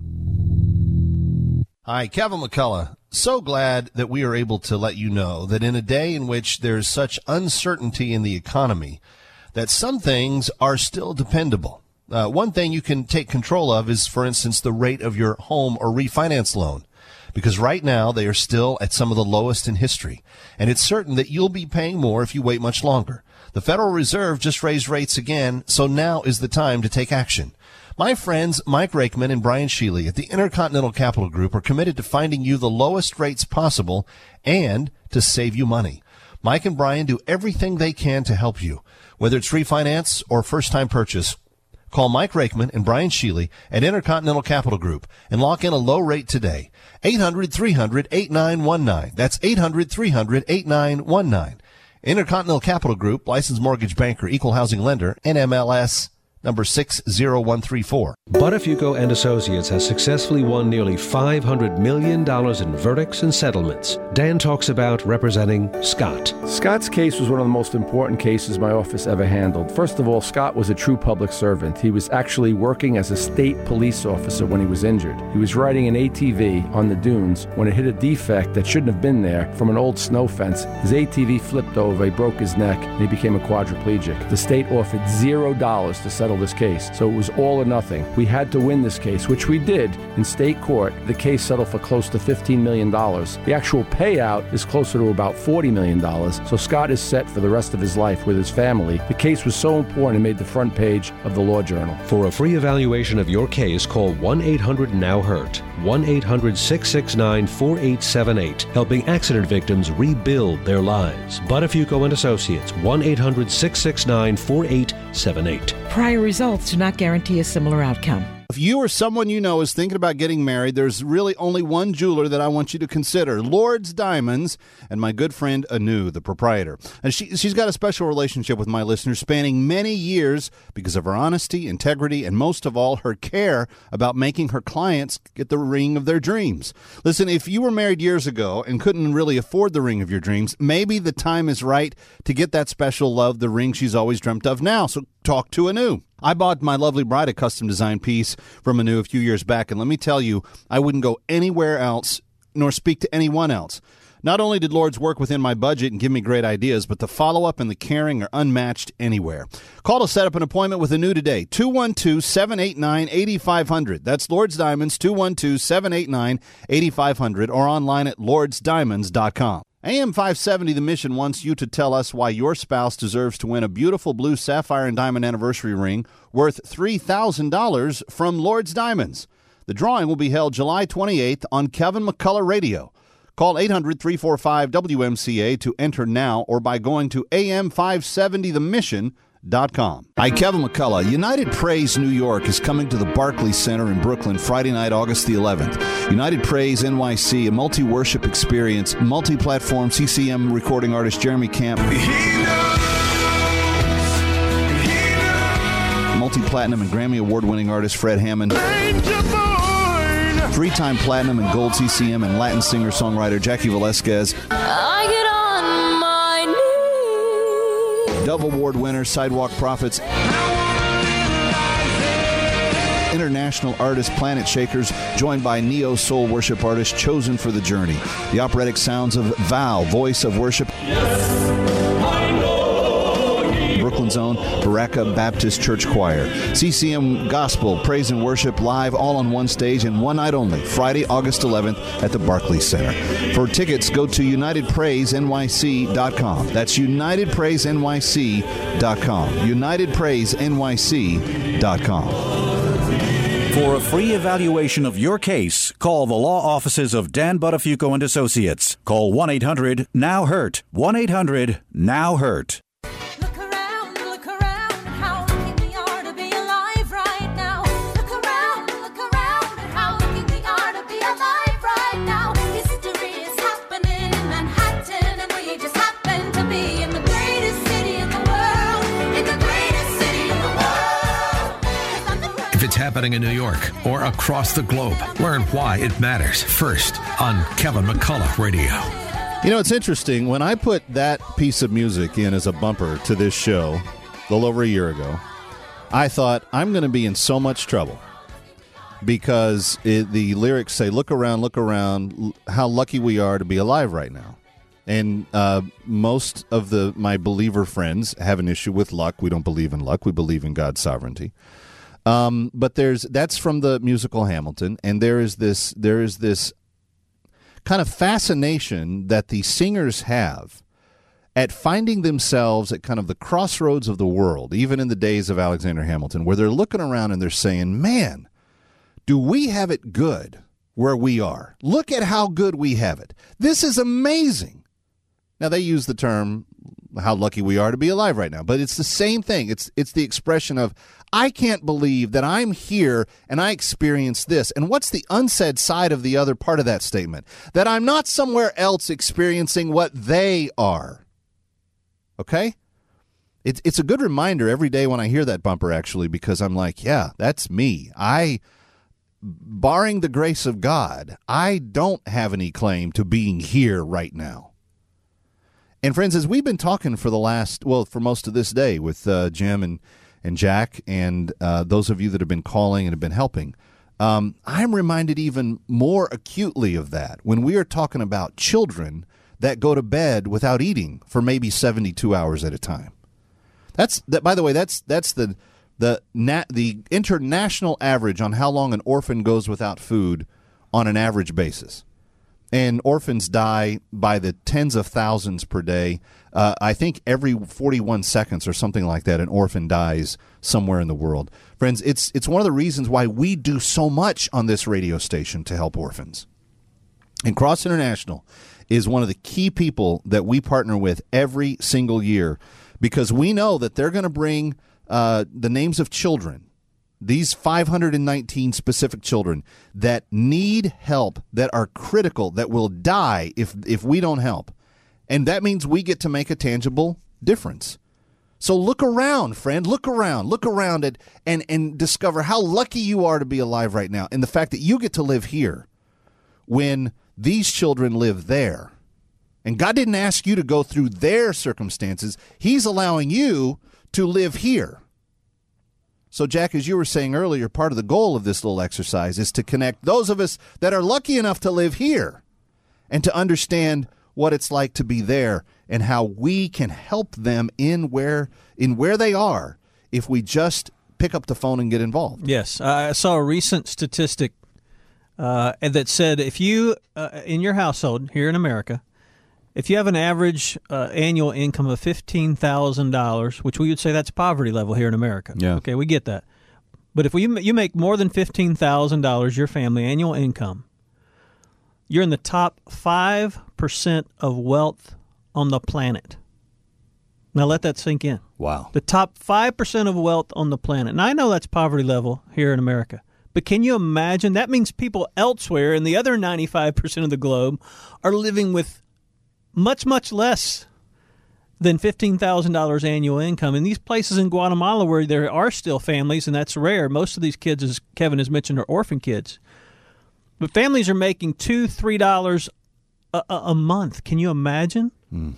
Hi, Kevin McCullough. So glad that we are able to let you know that in a day in which there's such uncertainty in the economy, that some things are still dependable. One thing you can take control of is, for instance, the rate of your home or refinance loan, because right now they are still at some of the lowest in history, and it's certain that you'll be paying more if you wait much longer. The Federal Reserve just raised rates again, so now is the time to take action. My friends Mike Rakeman and Brian Shealy at the Intercontinental Capital Group are committed to finding you the lowest rates possible and to save you money. Mike and Brian do everything they can to help you, whether it's refinance or first-time purchase. Call Mike Rakeman and Brian Shealy at Intercontinental Capital Group and lock in a low rate today. 800-300-8919. That's 800-300-8919. Intercontinental Capital Group, licensed mortgage banker, equal housing lender, NMLS number 60134. Buttafuoco and Associates has successfully won nearly $500 million in verdicts and settlements. Dan talks about representing Scott. Scott's case was one of the most important cases my office ever handled. First of all, Scott was a true public servant. He was actually working as a state police officer when he was injured. He was riding an ATV on the dunes when it hit a defect that shouldn't have been there from an old snow fence. His ATV flipped over, he broke his neck, and he became a quadriplegic. The state offered $0 to settle this case, so it was all or nothing. We had to win this case, which we did in state court. The case settled for close to $15 million. The actual payout is closer to about $40 million, so Scott is set for the rest of his life with his family. The case was so important it made the front page of the Law Journal. For a free evaluation of your case, call 1-800-NOW-HURT. 1-800-669-4878, helping accident victims rebuild their lives. Buttafuoco and Associates, 1-800-669-4878. Prior results do not guarantee a similar outcome. If you or someone you know is thinking about getting married, there's really only one jeweler that I want you to consider, Lord's Diamonds, and my good friend Anu, the proprietor. And she's got a special relationship with my listeners spanning many years because of her honesty, integrity, and most of all, her care about making her clients get the ring of their dreams. Listen, if you were married years ago and couldn't really afford the ring of your dreams, maybe the time is right to get that special love, the ring she's always dreamt of now. So talk to Anu. I bought my lovely bride a custom design piece from Anu a few years back, and let me tell you, I wouldn't go anywhere else nor speak to anyone else. Not only did Lord's work within my budget and give me great ideas, but the follow-up and the caring are unmatched anywhere. Call to set up an appointment with Anu today, 212-789-8500. That's Lord's Diamonds, 212-789-8500, or online at lordsdiamonds.com. AM 570 The Mission wants you to tell us why your spouse deserves to win a beautiful blue sapphire and diamond anniversary ring worth $3,000 from Lord's Diamonds. The drawing will be held July 28th on Kevin McCullough Radio. Call 800-345-WMCA to enter now or by going to am570themission.com. Hi, Kevin McCullough. United Praise New York is coming to the Barclays Center in Brooklyn Friday night, August the 11th. United Praise NYC, a multi-worship experience, multi-platform CCM recording artist Jeremy Camp, multi-platinum and Grammy award-winning artist Fred Hammond, three-time platinum and gold CCM and Latin singer-songwriter Jackie Velasquez, Dove Award winner, Sidewalk Prophets, international artist Planet Shakers, joined by neo-soul worship artist Chosen for the Journey. The operatic sounds of Val, voice of worship. Brooklyn's own Baraka Baptist Church Choir. CCM Gospel, Praise and Worship live all on one stage and one night only, Friday, August 11th at the Barclays Center. For tickets, go to UnitedPraiseNYC.com. That's UnitedPraiseNYC.com. UnitedPraiseNYC.com. For a free evaluation of your case, call the law offices of Dan Buttafuoco and Associates. Call 1-800-NOW-HURT. 1-800-NOW-HURT. If it's happening in New York or across the globe, learn why it matters first on Kevin McCullough Radio. You know, it's interesting. When I put that piece of music in as a bumper to this show, a little over a year ago, I thought, I'm going to be in so much trouble because the lyrics say, look around, how lucky we are to be alive right now. And most of my believer friends have an issue with luck. We don't believe in luck. We believe in God's sovereignty. But that's from the musical Hamilton, and there is this kind of fascination that the singers have at finding themselves at kind of the crossroads of the world, even in the days of Alexander Hamilton, where they're looking around and they're saying, man, do we have it good where we are? Look at how good we have it. This is amazing. Now, they use the term, how lucky we are to be alive right now, but it's the same thing. It's the expression of, I can't believe that I'm here and I experienced this. And what's the unsaid side of the other part of that statement? That I'm not somewhere else experiencing what they are. Okay? It's a good reminder every day when I hear that bumper, actually, because I'm like, yeah, that's me. Barring the grace of God, I don't have any claim to being here right now. And friends, as we've been talking for most of this day with Jim and Jack and those of you that have been calling and have been helping, I'm reminded even more acutely of that when we are talking about children that go to bed without eating for maybe 72 hours at a time. By the way, that's the international average on how long an orphan goes without food on an average basis. And orphans die by the tens of thousands per day. I think every 41 seconds or something like that, an orphan dies somewhere in the world. Friends, it's one of the reasons why we do so much on this radio station to help orphans. And Cross International is one of the key people that we partner with every single year because we know that they're going to bring the names of children, these 519 specific children that need help, that are critical, that will die if we don't help. And that means we get to make a tangible difference. So look around, friend. Look around at and discover how lucky you are to be alive right now, and the fact that you get to live here when these children live there. And God didn't ask you to go through their circumstances. He's allowing you to live here. So, Jack, as you were saying earlier, part of the goal of this little exercise is to connect those of us that are lucky enough to live here and to understand what it's like to be there and how we can help them in where they are if we just pick up the phone and get involved. Yes. I saw a recent statistic that said if you, in your household here in America, if you have an average annual income of $15,000, which we would say that's poverty level here in America. Yeah. Okay, we get that. But if you make more than $15,000, your family annual income, you're in the top 5% of wealth on the planet. Now let that sink in. Wow. The top 5% of wealth on the planet. And I know that's poverty level here in America. But can you imagine? That means people elsewhere in the other 95% of the globe are living with much, much less than $15,000 annual income. In these places in Guatemala where there are still families, and that's rare, most of these kids, as Kevin has mentioned, are orphan kids. But families are making $2, $3 a month. Can you imagine?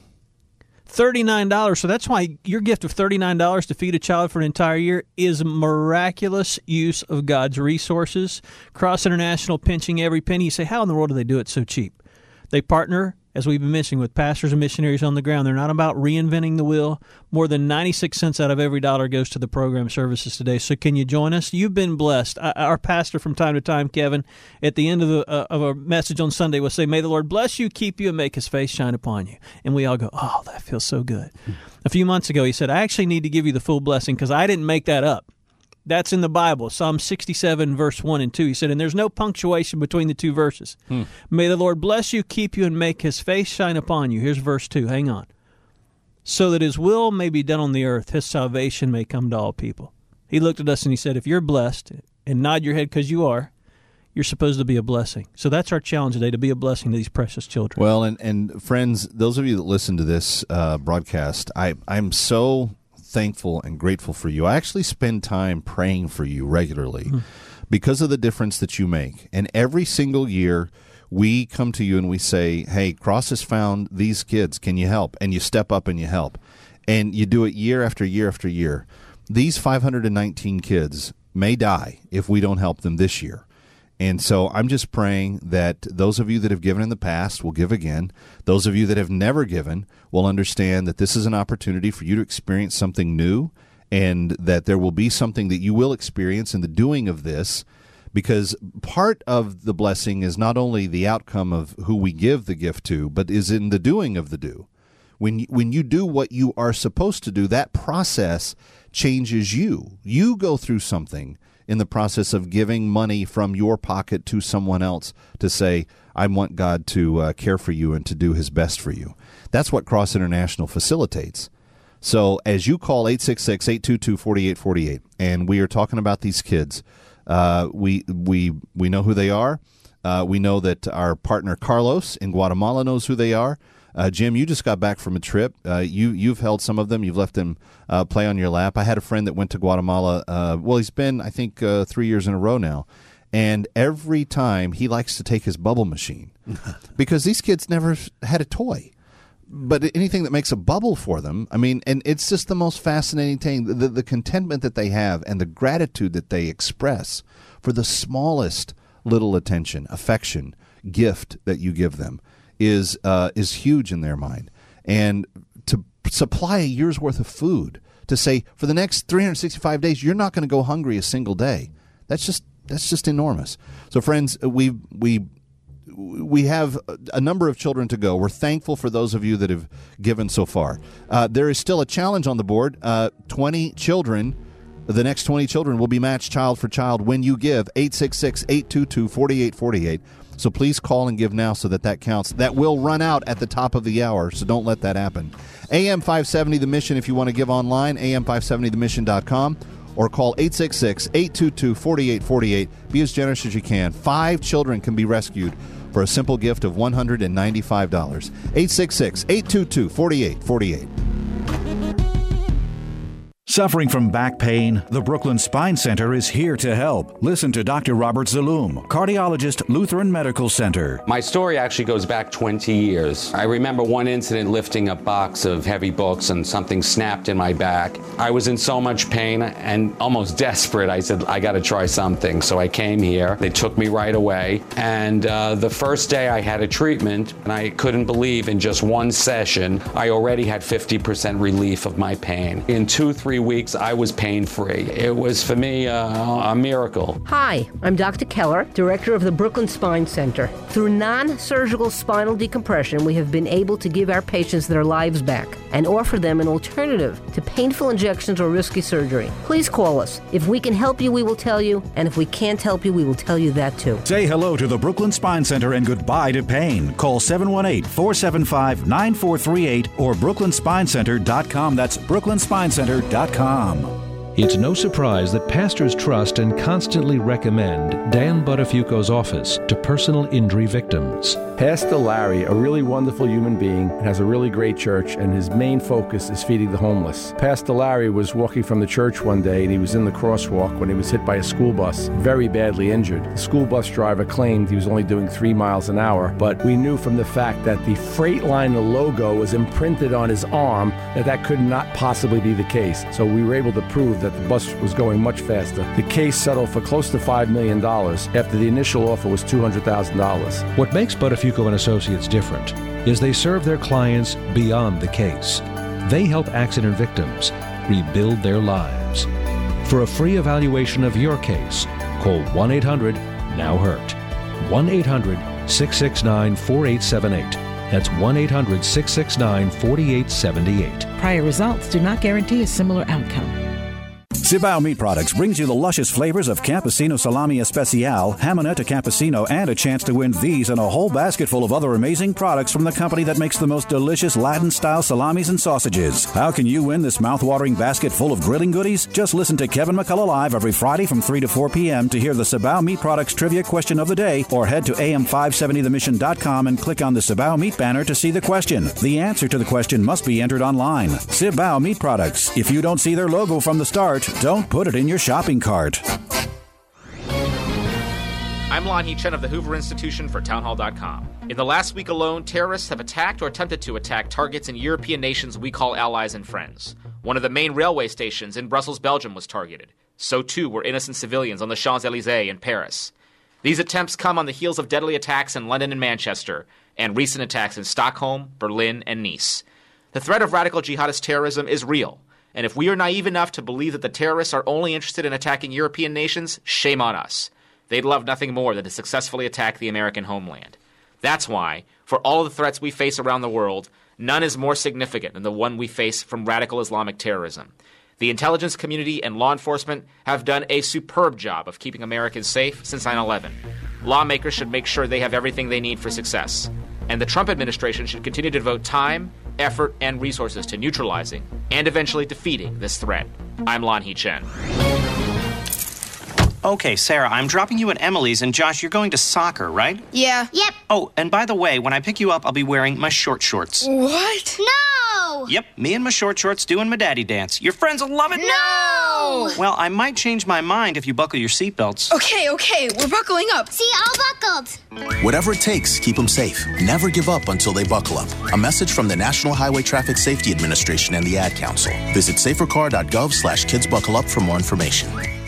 $39. So that's why your gift of $39 to feed a child for an entire year is miraculous use of God's resources. Cross International pinching every penny. You say, how in the world do they do it so cheap? They partner, as we've been mentioning, with pastors and missionaries on the ground. They're not about reinventing the wheel. More than 96 cents out of every dollar goes to the program services today. So can you join us? You've been blessed. Our pastor from time to time, Kevin, at the end of a message on Sunday will say, may the Lord bless you, keep you, and make his face shine upon you. And we all go, oh, that feels so good. A few months ago, he said, I actually need to give you the full blessing because I didn't make that up. That's in the Bible, Psalm 67, verse 1 and 2. He said, and there's no punctuation between the two verses. May the Lord bless you, keep you, and make his face shine upon you. Here's verse 2. Hang on. So that his will may be done on the earth, his salvation may come to all people. He looked at us and he said, if you're blessed, and nod your head because you are, you're supposed to be a blessing. So that's our challenge today, to be a blessing to these precious children. Well, and friends, those of you that listen to this broadcast, I'm so thankful and grateful for you. I actually spend time praying for you regularly because of the difference that you make. And every single year we come to you and we say, hey, Cross has found these kids. Can you help? And you step up and you help. and you do it year after year after year, these 519 kids may die if we don't help them this year. And so I'm just praying that those of you that have given in the past will give again. Those of you that have never given will understand that this is an opportunity for you to experience something new, and that there will be something that you will experience in the doing of this, because part of the blessing is not only the outcome of who we give the gift to, but is in the doing of the do. When you do what you are supposed to do, that process changes you. You go through something in the process of giving money from your pocket to someone else to say, I want God to care for you and to do his best for you. That's what Cross International facilitates. So as you call 866-822-4848, and we are talking about these kids, we know who they are. We know that our partner Carlos in Guatemala knows who they are. Jim, you just got back from a trip. You've held some of them. You've left them play on your lap. I had a friend that went to Guatemala. He's been, I think, 3 years in a row now. And every time he likes to take his bubble machine because these kids never had a toy. But anything that makes a bubble for them, I mean, and it's just the most fascinating thing, the contentment that they have and the gratitude that they express for the smallest little attention, affection, gift that you give them is huge in their mind. And to supply a year's worth of food, to say for the next 365 days, you're not going to go hungry a single day. That's just enormous. So friends, we have a number of children to go. We're thankful for those of you that have given so far. There is still a challenge on the board. 20 children, the next 20 children will be matched child for child when you give 866-822-4848. So please call and give now so that counts. That will run out at the top of the hour, so don't let that happen. AM 570 The Mission if you want to give online, am570themission.com, or call 866-822-4848. Be as generous as you can. 5 children can be rescued for a simple gift of $195. 866-822-4848. Suffering from back pain? The Brooklyn Spine Center is here to help. Listen to Dr. Robert Zaloom, cardiologist, Lutheran Medical Center. My story actually goes back 20 years. I remember one incident lifting a box of heavy books and something snapped in my back. I was in so much pain and almost desperate. I said, I got to try something. So I came here. They took me right away. And the first day I had a treatment, and I couldn't believe in just one session, I already had 50% relief of my pain. In 2-3 weeks, I was pain-free. It was, for me, a miracle. Hi, I'm Dr. Keller, director of the Brooklyn Spine Center. Through non-surgical spinal decompression, we have been able to give our patients their lives back and offer them an alternative to painful injections or risky surgery. Please call us. If we can help you, we will tell you, and if we can't help you, we will tell you that too. Say hello to the Brooklyn Spine Center and goodbye to pain. Call 718-475-9438 or brooklynspinecenter.com. That's brooklynspinecenter.com. It's no surprise that pastors trust and constantly recommend Dan Buttafuoco's office to personal injury victims. Pastor Larry, a really wonderful human being, has a really great church, and his main focus is feeding the homeless. Pastor Larry was walking from the church one day, and he was in the crosswalk when he was hit by a school bus, very badly injured. The school bus driver claimed he was only doing 3 miles an hour, but we knew from the fact that the Freightliner logo was imprinted on his arm that could not possibly be the case. So we were able to prove that the bus was going much faster. The case settled for close to $5 million after the initial offer was $200,000. What makes Buttafuoco and Associates different is they serve their clients beyond the case. They help accident victims rebuild their lives. For a free evaluation of your case, call 1-800-NOW-HURT. 1-800-669-4878. That's 1-800-669-4878. Prior results do not guarantee a similar outcome. Cibao Meat Products brings you the luscious flavors of Campesino Salami Especial, Hamonetta Campesino, and a chance to win these and a whole basket full of other amazing products from the company that makes the most delicious Latin-style salamis and sausages. How can you win this mouth-watering basket full of grilling goodies? Just listen to Kevin McCullough Live every Friday from 3 to 4 p.m. to hear the Cibao Meat Products Trivia Question of the Day, or head to am570themission.com and click on the Cibao Meat banner to see the question. The answer to the question must be entered online. Cibao Meat Products. If you don't see their logo from the start, don't put it in your shopping cart. I'm Lon Hee Chen of the Hoover Institution for Townhall.com. In the last week alone, terrorists have attacked or attempted to attack targets in European nations we call allies and friends. One of the main railway stations in Brussels, Belgium was targeted. So too were innocent civilians on the Champs-Élysées in Paris. These attempts come on the heels of deadly attacks in London and Manchester, and recent attacks in Stockholm, Berlin, and Nice. The threat of radical jihadist terrorism is real, and if we are naive enough to believe that the terrorists are only interested in attacking European nations, shame on us. They'd love nothing more than to successfully attack the American homeland. That's why, for all the threats we face around the world, none is more significant than the one we face from radical Islamic terrorism. The intelligence community and law enforcement have done a superb job of keeping Americans safe since 9/11. Lawmakers should make sure they have everything they need for success. And the Trump administration should continue to devote time, effort, and resources to neutralizing and eventually defeating this threat. I'm Lon Hee Chen. Okay, Sarah, I'm dropping you at Emily's, and Josh, you're going to soccer, right? Yeah. Yep. Oh, and by the way, when I pick you up, I'll be wearing my short shorts. What? No! Yep, me and my short shorts doing my daddy dance. Your friends will love it. No! Well, I might change my mind if you buckle your seatbelts. Okay, we're buckling up. See, all buckled. Whatever it takes, keep them safe. Never give up until they buckle up. A message from the National Highway Traffic Safety Administration and the Ad Council. Visit safercar.gov/kidsbuckleup for more information.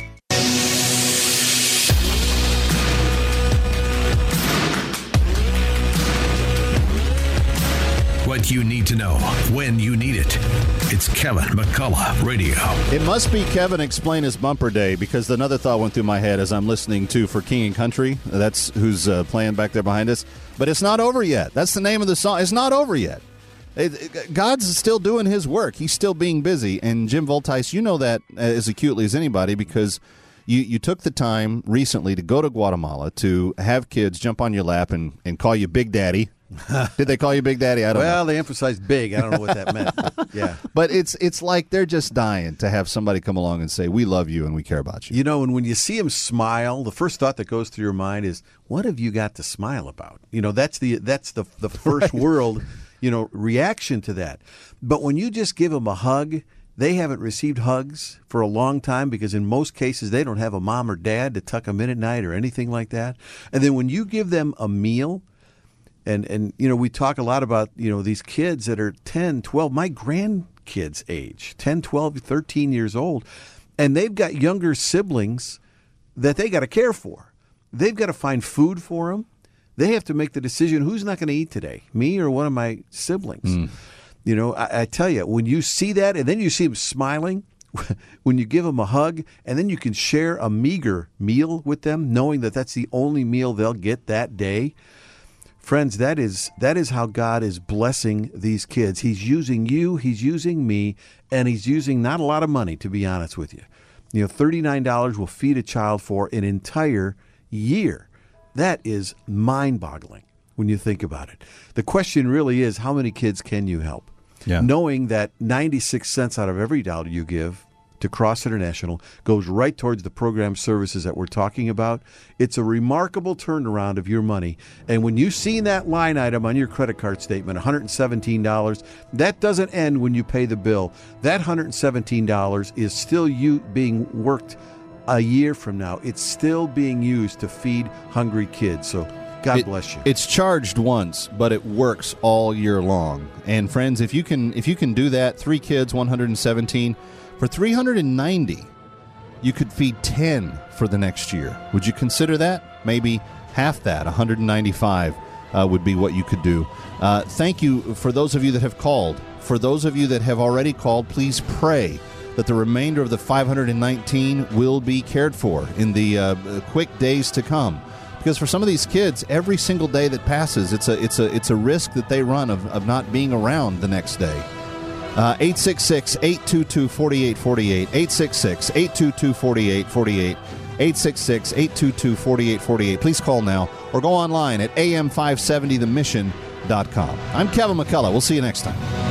What you need to know when you need it. It's Kevin McCullough Radio. It must be Kevin Explain His Bumper Day, because another thought went through my head as I'm listening to For King and Country. That's who's playing back there behind us. But it's not over yet. That's the name of the song. It's not over yet. God's still doing his work. He's still being busy. And Jim Voltice, you know that as acutely as anybody, because you took the time recently to go to Guatemala to have kids jump on your lap and call you Big Daddy. Did they call you Big Daddy? I don't know. Well, they emphasized big. I don't know what that meant. But yeah. But it's like they're just dying to have somebody come along and say, we love you and we care about you. You know, and when you see him smile, the first thought that goes through your mind is, what have you got to smile about? You know, that's the first world, reaction to that. But when you just give them a hug, they haven't received hugs for a long time because in most cases they don't have a mom or dad to tuck them in at night or anything like that. And then when you give them a meal, and we talk a lot about, these kids that are 10, 12, my grandkids' age, 10, 12, 13 years old, and they've got younger siblings that they got to care for. They've got to find food for them. They have to make the decision, who's not going to eat today, me or one of my siblings? I tell you, when you see that and then you see them smiling, when you give them a hug, and then you can share a meager meal with them, knowing that that's the only meal they'll get that day. Friends, that is how God is blessing these kids. He's using you, he's using me, and he's using not a lot of money, to be honest with you. $39 will feed a child for an entire year. That is mind-boggling when you think about it. The question really is, how many kids can you help? Yeah. Knowing that 96 cents out of every dollar you give to Cross International goes right towards the program services that we're talking about. It's a remarkable turnaround of your money. And when you see that line item on your credit card statement, $117, that doesn't end when you pay the bill. That $117 is still you being worked a year from now. It's still being used to feed hungry kids. So God bless you. It's charged once, but it works all year long. And friends, if you can do that, 3 kids, $117 for $390, you could feed 10 for the next year. Would you consider that? Maybe half that, $195 would be what you could do. Thank you for those of you that have called. For those of you that have already called, please pray that the remainder of the 519 will be cared for in the quick days to come. Because for some of these kids, every single day that passes, it's a risk that they run of not being around the next day. 866-822-4848, 866-822-4848, 866-822-4848. Please call now or go online at am570themission.com. I'm Kevin McCullough. We'll see you next time.